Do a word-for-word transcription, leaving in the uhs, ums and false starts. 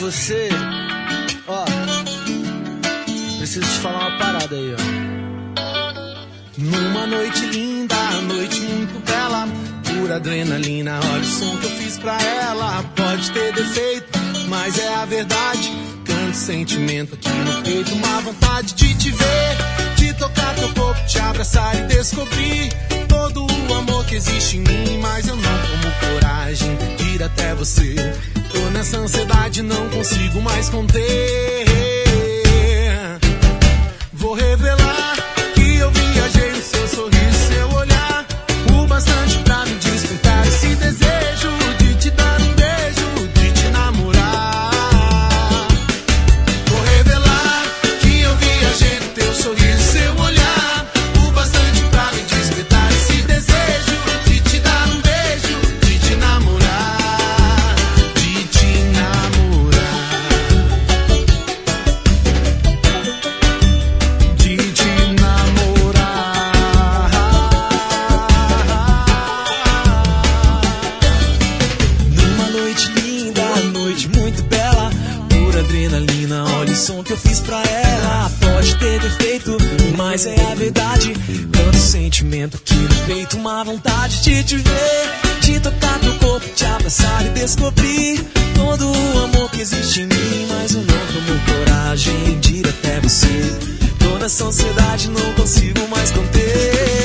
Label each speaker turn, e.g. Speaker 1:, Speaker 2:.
Speaker 1: você, ó, preciso te falar uma parada aí, ó. Numa noite linda, noite muito bela, pura adrenalina, olha o som que eu fiz pra ela. Pode ter defeito, mas é a verdade. Canto sentimento aqui no peito, uma vontade de te ver, de tocar teu corpo, te abraçar e descobrir todo o amor que existe em mim. Mas eu não tomo coragem de ir até você. Tô nessa ansiedade, não consigo mais conter. Vou revelar que eu viajei no seu sorriso, seu olhar, o bastante pra me despertar esse desejo de te dar um beijo, de te namorar. Vou revelar que eu viajei no teu sorriso, seu olhar, o bastante pra me despertar esse desejo de te dar um beijo, de te namorar, de te namorar, de te namorar. Numa noite linda, noite muito bela, pura adrenalina, olha o som que eu fiz pra ela. Pode ter defeito, mas é a verdade. Tanto sentimento aqui no peito, uma vontade de te ver, de tocar teu corpo, te abraçar e descobrir todo o amor que existe em mim. Mas eu não tomo coragem de ir até você. Tô nessa ansiedade, não consigo mais conter.